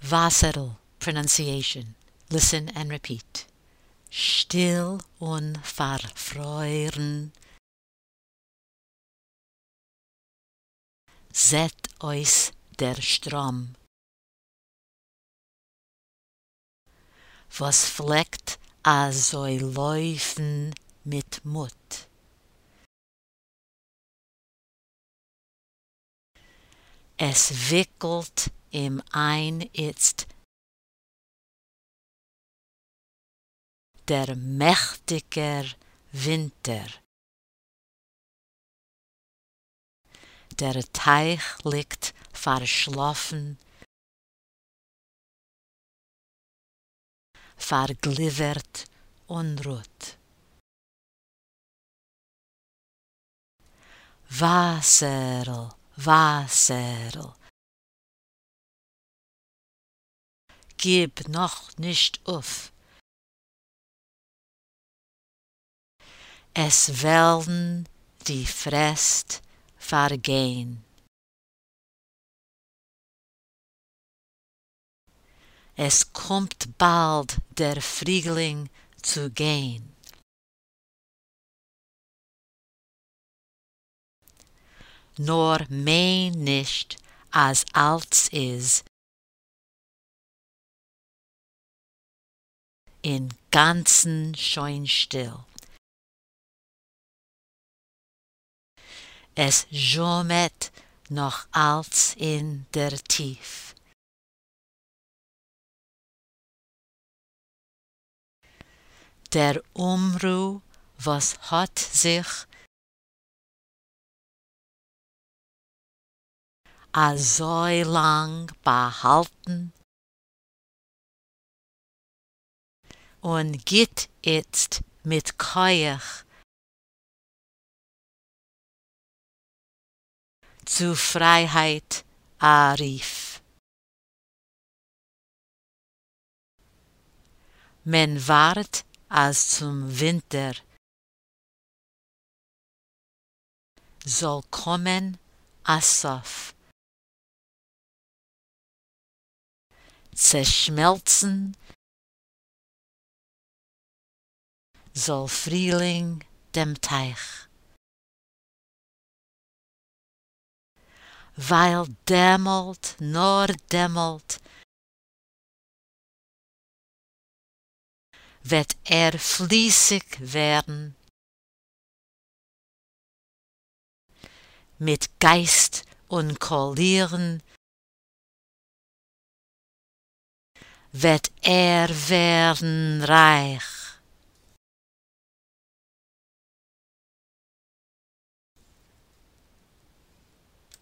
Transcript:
Wasserl pronunciation. Listen and repeat. Still und verfreuen. Zet euch der Strom. Was fleckt a soll laufen mit Mut. Es wickelt im ein itzt der mächtiger Winter. Der Teich liegt verschlafen, verglivert und rot. Wasserl, Wasserl, gib noch nicht auf. Es werden die Frist vergehen. Es kommt bald der Frühling zu gehen. Nur mein nicht, als alts is, in ganzen schön still. Es jommet noch als in der Tief. Der Umruh, was hat sich a so lang behalten und geht jetzt mit Keuch zu Freiheit arief. Men ward als zum Winter soll kommen Asaf. Zerschmelzen soll Frühling dem Teich. Weil dämmelt, nur dämmelt, wird fließig werden, mit Geist und Kollieren, wird werden reich.